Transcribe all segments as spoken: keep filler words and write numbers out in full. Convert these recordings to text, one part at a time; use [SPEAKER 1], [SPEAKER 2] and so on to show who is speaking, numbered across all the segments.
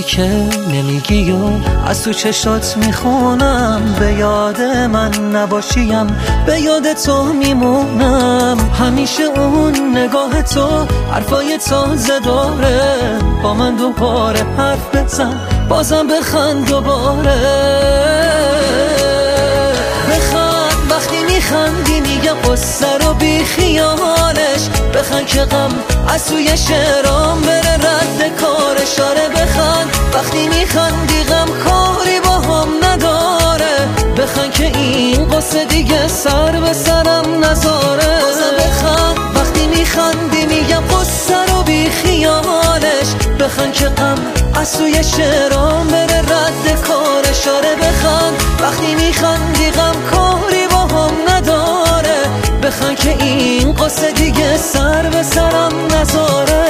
[SPEAKER 1] که نمیگی و از تو چشات میخونم، به یاد من نباشیم به یاد تو میمونم. همیشه اون نگاه تو حرفای تازه داره، با من دوباره حرف بزن بازم بخند دوباره. بخند وقتی میخندی میگم قصه رو بی خیالش، بخند که غم از توی شعرام بره رد کارش. آره بخند وقتی میخندی غم کاری با هم نداره، بخند که این قصه دیگه سر به سرم نذاره. بازم بخند وقتی میخندی میگم قصه رو بی خیالش، بخند که غم از توی شعرام بره رد کارش. آره بخند وقتی میخندی غم کاری با هم نداره، بخند که این قصه دیگه سر به سرم نذاره.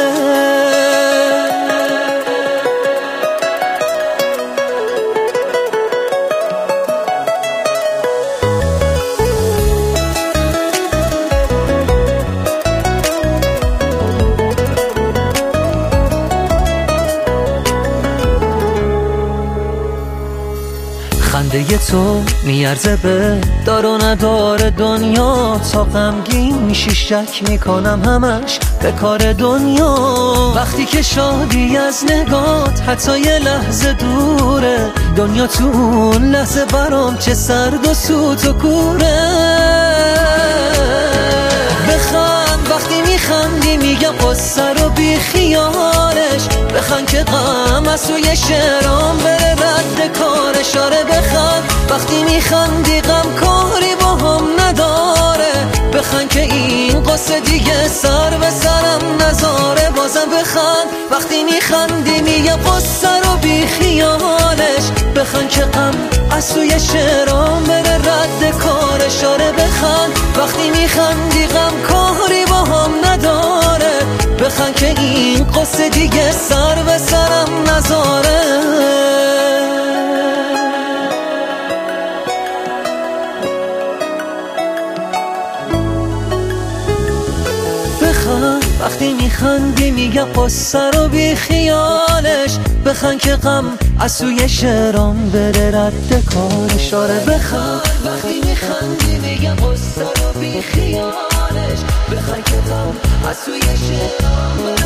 [SPEAKER 1] خنده تو میارزه به دار و ندار دنیا، تا غمگین میشی شک میکنم همش به کار دنیا. وقتی که شادی از نگات حتی یه لحظه دوره، دنیا تو اون لحظه برام چه سرد و سوت و کوره. بخند وقتی میخندی میگم قصه رو بی خیالش، بخند که غم از توی شعرام بره رد کارش. آره بخند وقتی میخندی غم کاری با هم نداره، بخند که این قصه دیگه سر به سرم نذاره. بازم بخند وقتی میخندی میگم قصه رو بی خیالش، بخند که غم از توی شعرام بره رد کارش. آره بخند وقتی میخندی غم کاری با هم نداره، بخند که این قصه دیگه سر به سرم نذاره. بخند وقتی میخندی میگم قصه رو بی خیالش، بخند که غم از توی شعرام بره رد کارش. آره بخند وقتی میخندی میگم قصه رو بی خیالش، بخند که غم از توی شعرام